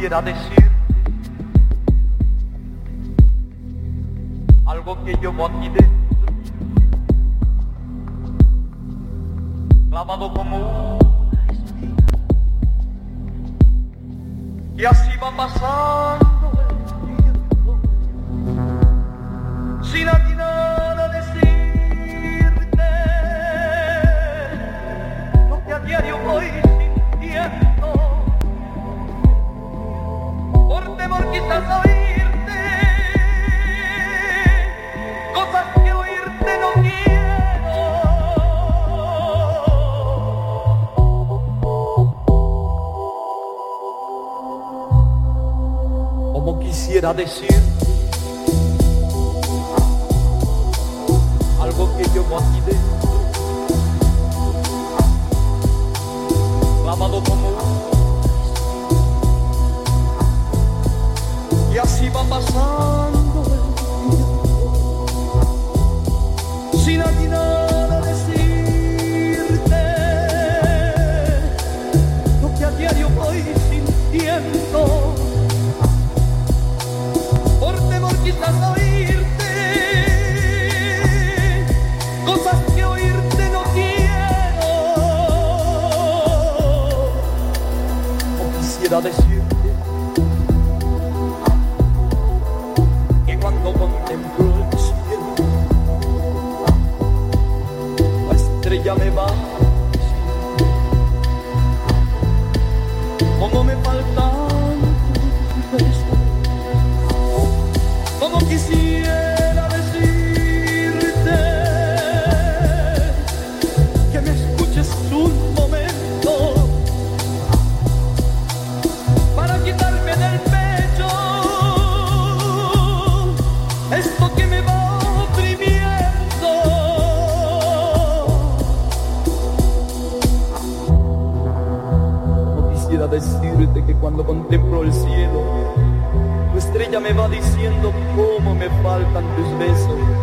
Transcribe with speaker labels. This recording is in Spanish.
Speaker 1: quisiera decir algo que llevo aquí dentro, clavado como una espina, y así va pasando el tiempo, sin atinar a decirte lo que a diario voy sintiendo, por temor quizás a oírte cosas que oírte no quiero. Como quisiera decirte algo que llevo aquí dentro, clavado como una espina, y así va pasando el tiempo, sin atinar a decirte lo que a diario voy sintiendo, por temor quizás a oírte cosas que oírte no quiero. O quisiera decirte que cuando contemplo el cielo, la estrella me va diciendo cómo me faltan tus besos. Como quisiera decirte que me escuches un momento para quitarme del pecho esto que me va oprimiendo. Como quisiera decirte que cuando contemplo el cielo, tu estrella me va diciendo cómo me faltan tus besos.